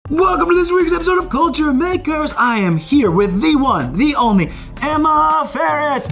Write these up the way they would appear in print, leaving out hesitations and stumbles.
Welcome to this week's episode of Culture Makers. I am here with the one, the only, Emma Ferris.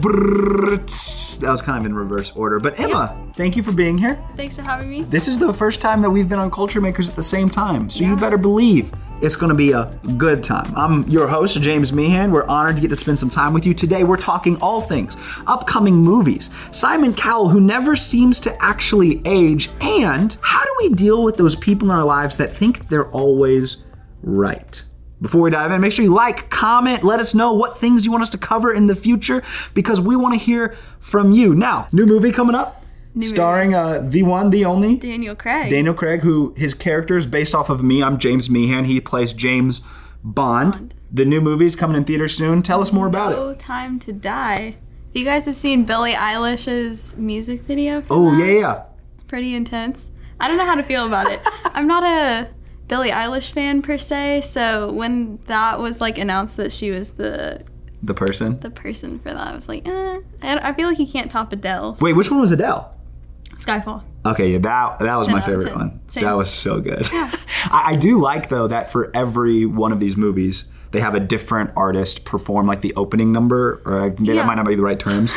That was kind of in reverse order, but Emma, Thank you for being here. Thanks for having me. This is the first time that we've been on Culture Makers at the same time, so you better believe it's gonna be a good time. I'm your host, James Meehan. We're honored to get to spend some time with you. Today, we're talking all things upcoming movies, Simon Cowell, who never seems to actually age, and how do we deal with those people in our lives that think they're always right? Before we dive in, make sure you like, comment, let us know what things you want us to cover in the future, because we want to hear from you. Now, new movie coming up, starring the one, the only, Daniel Craig. Daniel Craig, who his character is based off of me. I'm James Meehan. He plays James Bond. The new movie's coming in theaters soon. Tell us more about it. No Time to Die. You guys have seen Billie Eilish's music video for Oh, that? yeah. Pretty intense. I don't know how to feel about it. I'm not a Billie Eilish fan per se, so when that was like announced that she was the person for that, I was like, I feel like he can't top Adele. Wait, which one was Adele? Skyfall. Okay, yeah, that was my favorite 10. one. Same. That was so good. Yeah. I do like, though, that for every one of these movies, they have a different artist perform like the opening number, or that might not be the right terms.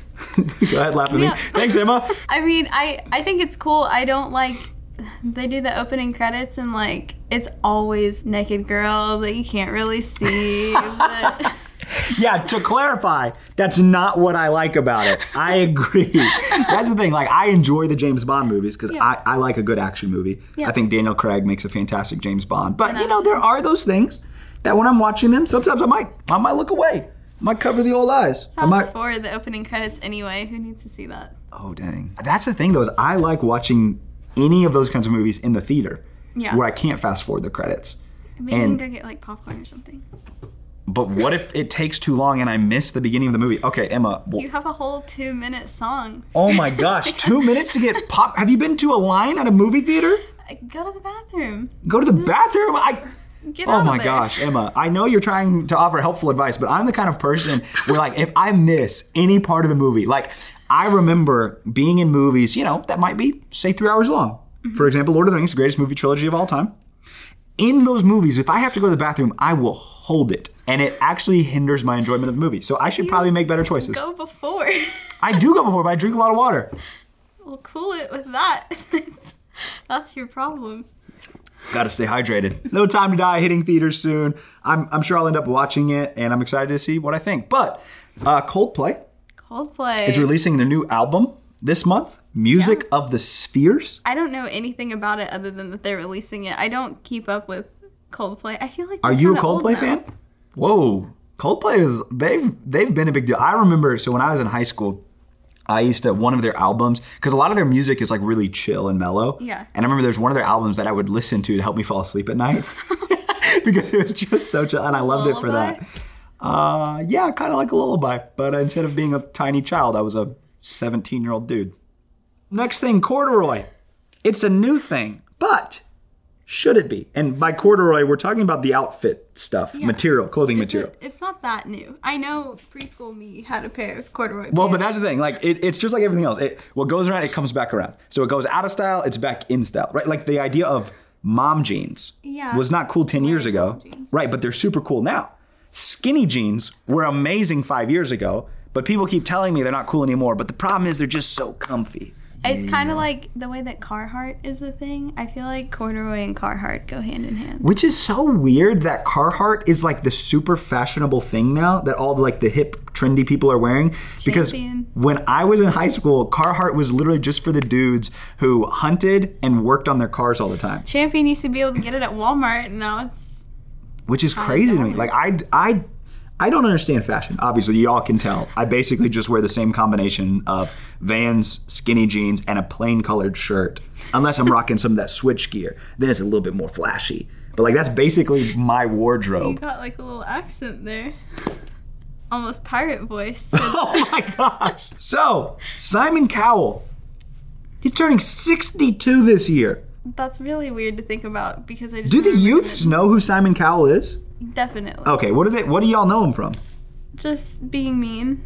Go ahead, laugh at me. Thanks, Emma. I mean, I think it's cool. I don't like, they do the opening credits and like, it's always naked girl that you can't really see. But Yeah, to clarify, that's not what I like about it. I agree. That's the thing. Like, I enjoy the James Bond movies because I like a good action movie. Yeah. I think Daniel Craig makes a fantastic James Bond. But, there are those things that when I'm watching them, sometimes I might look away. I might cover the old eyes. Fast forward the opening credits anyway. Who needs to see that? Oh, dang. That's the thing, though, is I like watching any of those kinds of movies in the theater where I can't fast forward the credits. Maybe you can go get like popcorn or something. But what if it takes too long and I miss the beginning of the movie? Okay, Emma. You have a whole 2-minute song. Oh my gosh, 2 minutes to get pop. Have you been to a line at a movie theater? Go to the bathroom. Go to the bathroom? Get out Oh my of there. gosh, Emma. I know you're trying to offer helpful advice, but I'm the kind of person where, like, if I miss any part of the movie, like, I remember being in movies, that might be, say, 3 hours long. Mm-hmm. For example, Lord of the Rings, the greatest movie trilogy of all time. In those movies, if I have to go to the bathroom, I will hold it. And it actually hinders my enjoyment of the movie. So I should probably make better choices. Go before. I do go before, but I drink a lot of water. Well, cool it with that. That's your problem. Gotta stay hydrated. No Time to Die, hitting theaters soon. I'm sure I'll end up watching it, and I'm excited to see what I think. But Coldplay is releasing their new album this month, Music of the Spheres. I don't know anything about it other than that they're releasing it. I don't keep up with Coldplay. I feel like Are you a Coldplay fan? Whoa. Coldplay they've been a big deal. I remember, so when I was in high school, I used to, one of their albums, because a lot of their music is like really chill and mellow. Yeah. And I remember there's one of their albums that I would listen to help me fall asleep at night. Because it was just so chill, and I loved it for that. Yeah, kind of like a lullaby. But instead of being a tiny child, I was a 17-year-old dude. Next thing, corduroy. It's a new thing, but should it be? And by corduroy, we're talking about the outfit stuff, material, clothing material. It's not that new. I know preschool me had a pair of corduroy pants. Well, but that's the thing. Like, it's just like everything else. What goes around, it comes back around. So it goes out of style, it's back in style, right? Like the idea of mom jeans was not cool 10 years ago. Right, but they're super cool now. Skinny jeans were amazing 5 years ago, but people keep telling me they're not cool anymore. But the problem is they're just so comfy. It's kind of like the way that Carhartt is the thing. I feel like corduroy and Carhartt go hand in hand. Which is so weird that Carhartt is like the super fashionable thing now that all the hip, trendy people are wearing. Because when I was in high school, Carhartt was literally just for the dudes who hunted and worked on their cars all the time. Champion used to be able to get it at Walmart, and now it's... Which is crazy to me. Like, I don't understand fashion. Obviously, y'all can tell. I basically just wear the same combination of Vans, skinny jeans, and a plain colored shirt. Unless I'm rocking some of that switch gear. Then it's a little bit more flashy. But that's basically my wardrobe. You got like a little accent there. Almost pirate voice. Oh my gosh. So, Simon Cowell. He's turning 62 this year. That's really weird to think about because I just... Do the youths know who Simon Cowell is? Definitely. Okay, what do y'all know him from? Just being mean.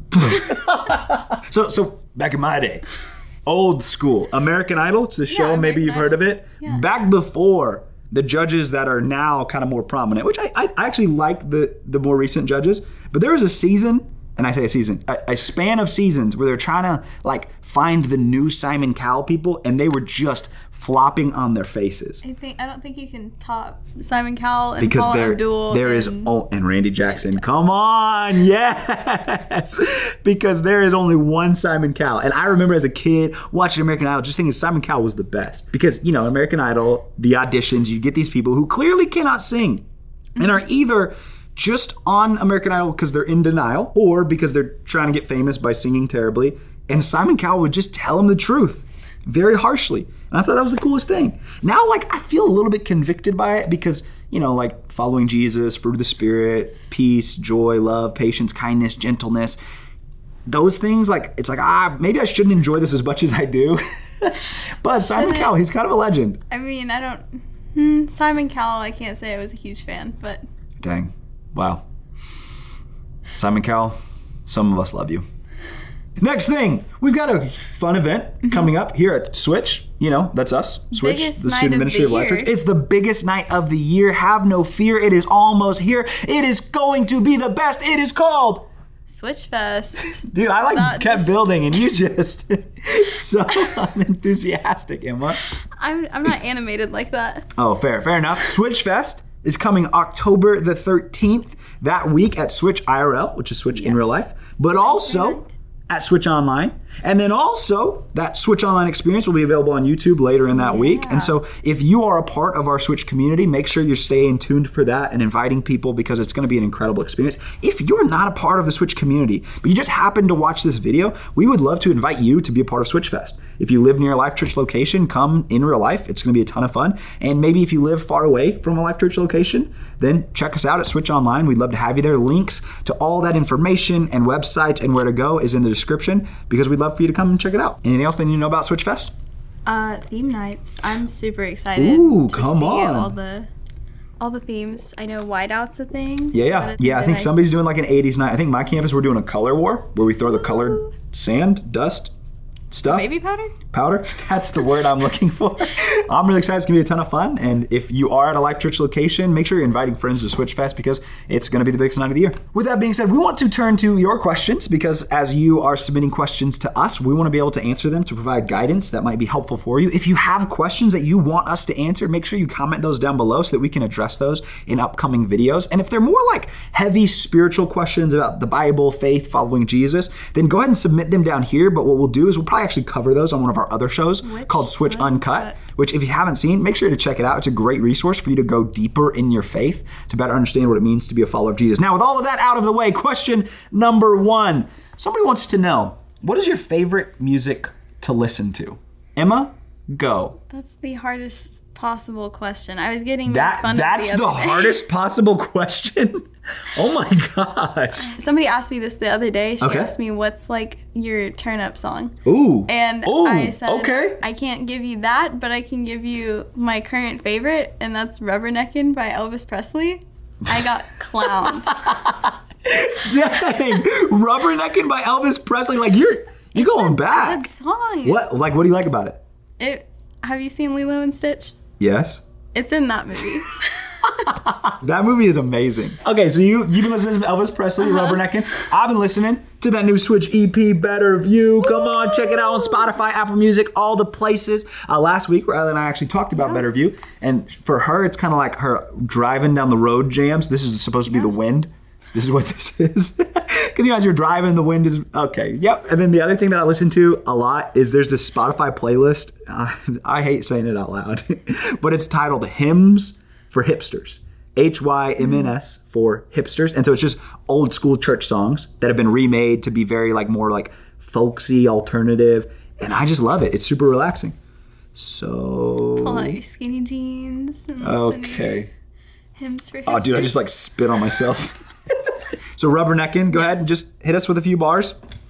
So back in my day, old school, American Idol, it's the show, maybe you've heard of it. Yeah. Back before the judges that are now kind of more prominent, which I actually like the more recent judges, but there was a season, and I say a season, a span of seasons where they're trying to like find the new Simon Cowell people, and they were just flopping on their faces. I don't think you can top Simon Cowell and because Paula Abdul. And Randy Jackson. Come on, yes, because there is only one Simon Cowell, and I remember as a kid watching American Idol, just thinking Simon Cowell was the best because American Idol, the auditions, you get these people who clearly cannot sing, and are either just on American Idol because they're in denial, or because they're trying to get famous by singing terribly. And Simon Cowell would just tell them the truth very harshly. And I thought that was the coolest thing. Now, like, I feel a little bit convicted by it because, like following Jesus, fruit of the Spirit, peace, joy, love, patience, kindness, gentleness, those things, like, it's like, maybe I shouldn't enjoy this as much as I do. But Simon Cowell, he's kind of a legend. I mean, Simon Cowell, I can't say I was a huge fan, but. Dang. Wow. Simon Cowell, some of us love you. Next thing, we've got a fun event coming up here at Switch. That's us, Switch, biggest the student ministry of Life Church. It's the biggest night of the year. Have no fear. It is almost here. It is going to be the best. It is called Switch Fest. Dude, I kept building, and you just so unenthusiastic, Emma. I'm not animated like that. Oh, fair enough. Switch Fest is coming October the 13th, that week at Switch IRL, which is Switch in real life, but also at Switch Online. And then also, that Switch Online experience will be available on YouTube later in that week. And so if you are a part of our Switch community, make sure you're staying tuned for that and inviting people because it's going to be an incredible experience. If you're not a part of the Switch community, but you just happen to watch this video, we would love to invite you to be a part of Switch Fest. If you live near a Life Church location, come in real life. It's going to be a ton of fun. And maybe if you live far away from a Life Church location, then check us out at Switch Online. We'd love to have you there. Links to all that information and websites and where to go is in the description because we'd love for you to come and check it out. Anything else that you need to know about Switch Fest? Theme nights. I'm super excited. Ooh, to come see on. all the themes. I know Whiteout's a thing. Yeah. I think somebody's doing like an 80s night. I think my campus, we're doing a color war where we throw the colored sand, dust, stuff. Baby powder? Powder? That's the word I'm looking for. I'm really excited. It's going to be a ton of fun. And if you are at a Life Church location, make sure you're inviting friends to Switch Fest because it's going to be the biggest night of the year. With that being said, we want to turn to your questions because as you are submitting questions to us, we want to be able to answer them to provide guidance that might be helpful for you. If you have questions that you want us to answer, make sure you comment those down below so that we can address those in upcoming videos. And if they're more like heavy spiritual questions about the Bible, faith, following Jesus, then go ahead and submit them down here. But what we'll do is we'll probably actually cover those on one of our other shows called Switch Uncut, which if you haven't seen, make sure to check it out. It's a great resource for you to go deeper in your faith to better understand what it means to be a follower of Jesus. Now, with all of that out of the way, question number 1. Somebody wants to know, what is your favorite music to listen to? Emma, go. That's the hardest possible question. I was getting made fun of That's the hardest possible question? Oh my gosh. Somebody asked me this the other day. She asked me, what's like your turn up song? Ooh. And I said, I can't give you that, but I can give you my current favorite, and that's Rubberneckin' by Elvis Presley. I got clowned. Dang. Rubberneckin' by Elvis Presley. Like you're going back. Good song. What do you like about it? Have you seen Lilo and Stitch? Yes. It's in that movie. That movie is amazing. Okay, so you've been listening to Elvis Presley, Rubberneckin'. I've been listening to that new Switch EP, Better View. Come on, check it out on Spotify, Apple Music, all the places. Last week, Riley and I actually talked about Better View, and for her, it's kind of like her driving down the road jams. This is supposed to be the wind. This is what this is. Because as you're driving, the wind is, okay, yep. And then the other thing that I listen to a lot is there's this Spotify playlist. I hate saying it out loud, but it's titled Hymns for Hipsters. HYMNS for hipsters. And so it's just old school church songs that have been remade to be very more folksy, alternative. And I just love it. It's super relaxing. So. Pull out your skinny jeans. And okay. Hymns for hipsters. Oh, dude, I just spit on myself. So Rubberneckin', go ahead and just hit us with a few bars.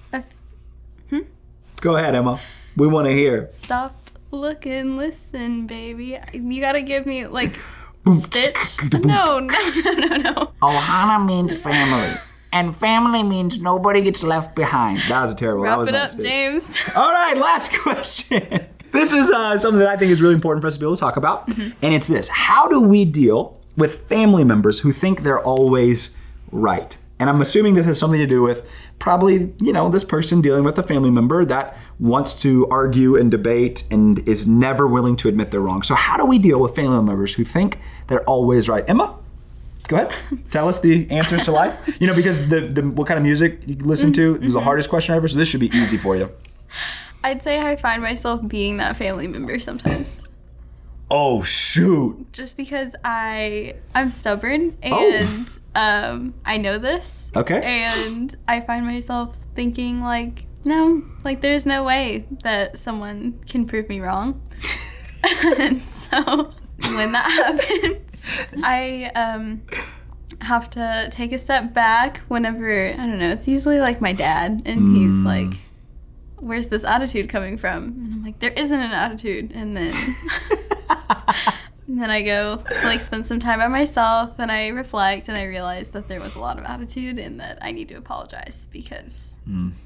Go ahead, Emma. We want to hear. Stop, look, and listen, baby. You got to give me Stitch? No. Ohana means family. And family means nobody gets left behind. That was terrible. Wrap it up, James. All right, last question. This is something that I think is really important for us to be able to talk about. And it's this. How do we deal with family members who think they're always right? And I'm assuming this has something to do with probably, this person dealing with a family member that wants to argue and debate and is never willing to admit they're wrong. So how do we deal with family members who think they're always right? Emma, go ahead. Tell us the answers to life. Because the what kind of music you listen to is the hardest question ever, so this should be easy for you. I'd say I find myself being that family member sometimes. Oh, shoot. Just because I'm stubborn and I know this. Okay. And I find myself thinking no, there's no way that someone can prove me wrong. And so when that happens, I have to take a step back whenever, I don't know, it's usually my dad and he's like, where's this attitude coming from? And I'm like, there isn't an attitude. And then... And then I go to spend some time by myself and I reflect and I realize that there was a lot of attitude and that I need to apologize because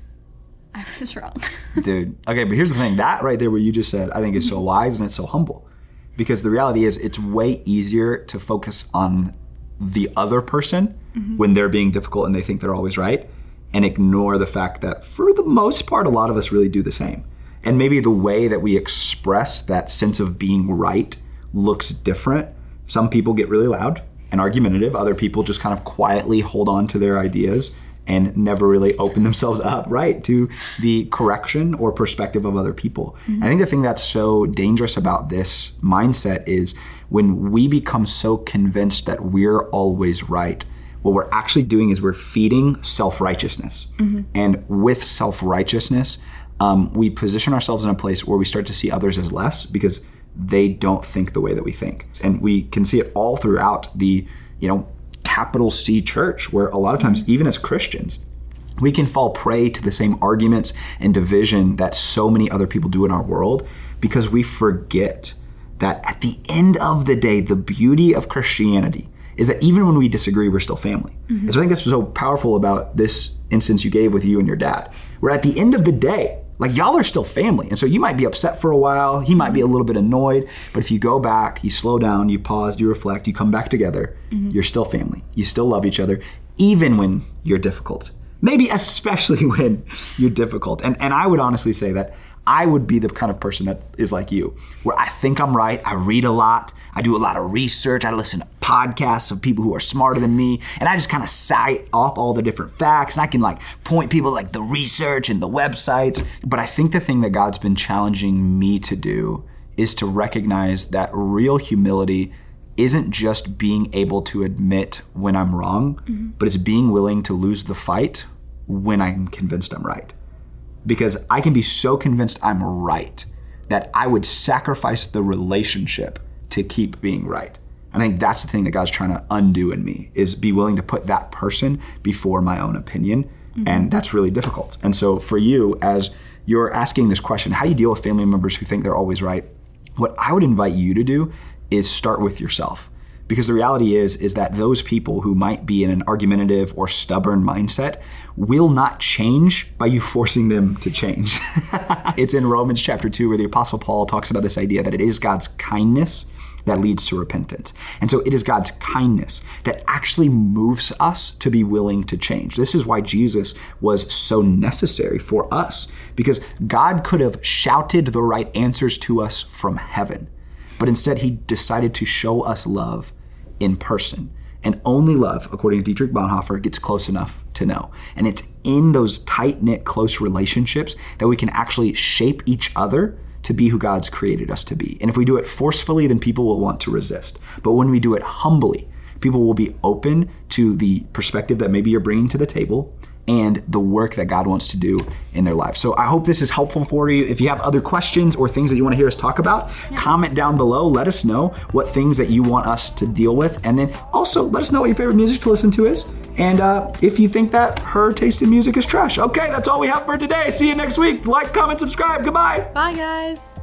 I was wrong. Dude, okay, but here's the thing. That right there what you just said I think is so wise and it's so humble. Because the reality is it's way easier to focus on the other person when they're being difficult and they think they're always right and ignore the fact that for the most part a lot of us really do the same. And maybe the way that we express that sense of being right looks different. Some people get really loud and argumentative. Other people just kind of quietly hold on to their ideas and never really open themselves up, right, to the correction or perspective of other people. I think the thing that's so dangerous about this mindset is when we become so convinced that we're always right, what we're actually doing is we're feeding self-righteousness. And with self-righteousness, we position ourselves in a place where we start to see others as less because they don't think the way that we think. And we can see it all throughout the, capital C church, where a lot of times, even as Christians, we can fall prey to the same arguments and division that so many other people do in our world because we forget that at the end of the day, the beauty of Christianity is that even when we disagree, we're still family. And so I think that's so powerful about this instance you gave with you and your dad, where at the end of the day, y'all are still family. And so you might be upset for a while. He might be a little bit annoyed. But if you go back, you slow down, you pause, you reflect, you come back together, you're still family. You still love each other, even when you're difficult. Maybe especially when you're difficult. And I would honestly say that I would be the kind of person that is like you, where I think I'm right. I read a lot. I do a lot of research. I listen to podcasts of people who are smarter than me. And I just kind of cite off all the different facts. And I can point people the research and the websites. But I think the thing that God's been challenging me to do is to recognize that real humility isn't just being able to admit when I'm wrong, but it's being willing to lose the fight when I'm convinced I'm right. Because I can be so convinced I'm right that I would sacrifice the relationship to keep being right. I think that's the thing that God's trying to undo in me, is be willing to put that person before my own opinion. And that's really difficult. And so for you, as you're asking this question, how do you deal with family members who think they're always right? What I would invite you to do is start with yourself. Because the reality is that those people who might be in an argumentative or stubborn mindset will not change by you forcing them to change. It's in Romans chapter 2 where the Apostle Paul talks about this idea that it is God's kindness that leads to repentance. And so it is God's kindness that actually moves us to be willing to change. This is why Jesus was so necessary for us, because God could have shouted the right answers to us from heaven, but instead he decided to show us love in person. And only love, according to Dietrich Bonhoeffer, gets close enough to know. And it's in those tight-knit, close relationships that we can actually shape each other to be who God's created us to be. And if we do it forcefully, then people will want to resist. But when we do it humbly, people will be open to the perspective that maybe you're bringing to the table and the work that God wants to do in their lives. So I hope this is helpful for you. If you have other questions or things that you want to hear us talk about, comment down below. Let us know what things that you want us to deal with. And then also let us know what your favorite music to listen to is. And if you think that her taste in music is trash. Okay, that's all we have for today. See you next week. Like, comment, subscribe. Goodbye. Bye, guys.